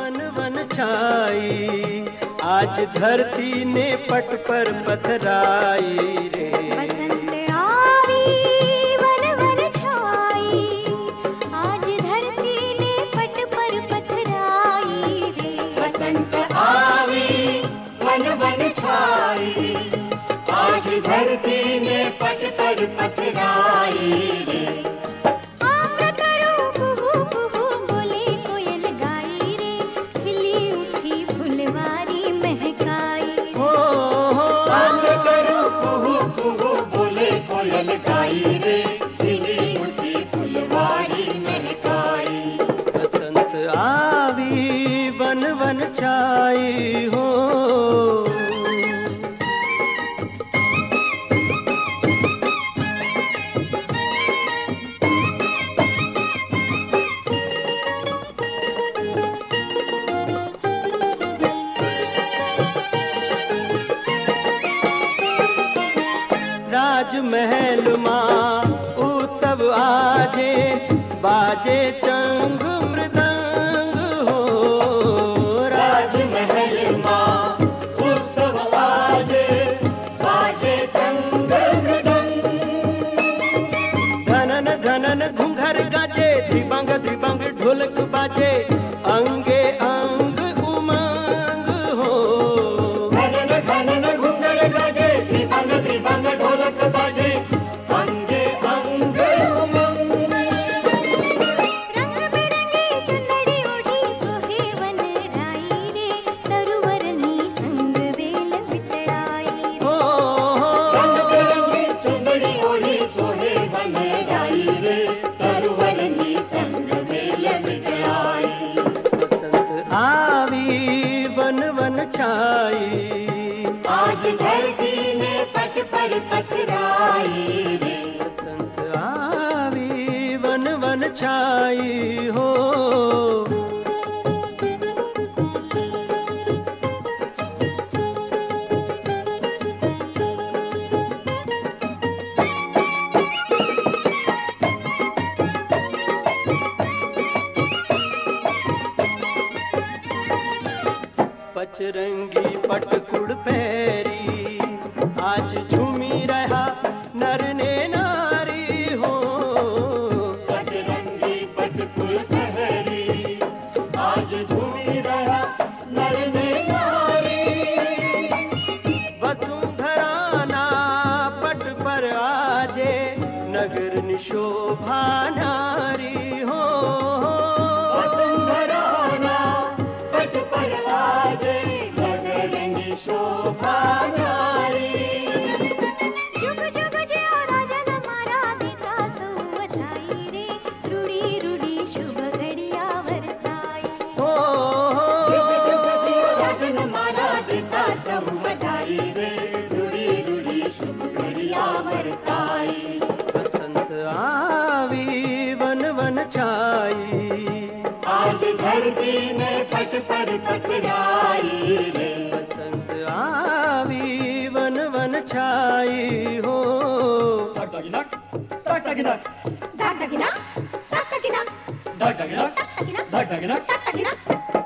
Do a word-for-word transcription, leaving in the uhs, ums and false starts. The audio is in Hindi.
वन वन छाई, आज धरती ने पट पर पथराई रे। बसंत आई वन वन छाई, आज धरती ने पट पर पथराई रे। बसंत आई वन वन छाई, आज धरती ने पट पर पथराई रे। गाई रे, खिली उठी फुलवारी महकाई। बसंत आवी वन वन छाई हो। राजमहल माँ उत्सव आजे, बाजे चंग मृदंग हो। राजमहल माँ उत्सव आजे, बाजे चंग मृदंग। धनन धनन घुंघर गाजे, त्रिभंग त्रिभंग ढोलक बाजे, अंगे अंग उमंग हो। धनन धनन घुंघर गाजे, त्रिभंग त्रिभंग ढोलक बाजे, अंगे अंग उमंग। रंग बिरंगी चुनरी ओढ़ी सोहे वन राई रे, तरुवरनी संग वेल बितराई। हो रंग बिरंगी चुनरी ओढ़ी सोहे वन राई रे, तरुवरनी संग वेल बितराई। बसंत आवी वन वन छाई, आज धरती ने पट पर पथराई रे। बसंत आवी वन वन छाई हो। पचरंगी पटकुड़ पैरी, आज झूमी रहा नर ने नारी हो। पचरंगी पटकुड़ पहरी, आज झूमी रहा नर ने नारी। वसुंधराना पट पर आजे, नगर निशोभा नारी हो। वसुंधराना पट पर आजे, नगर निशोभा नारी। जुग जुग ज्यो राजन मारा सीता सौवताई रे, रूड़ी रूड़ी शुभ घड़िया वरताई। हो जुग जुग जियो राजन मारा सीता सौवताई रे, रूड़ी रूड़ी शुभ घड़िया वरताई। बसंत आवी वन वन छाई, आज धरती ने पट पर पथराई रे। बसंत आवी वन वन छाई हो। Dag daginak, dag daginak, दाग दगिना, दाग दगिना, dag daginak, दगिना, dag daginak. दाग दगिना।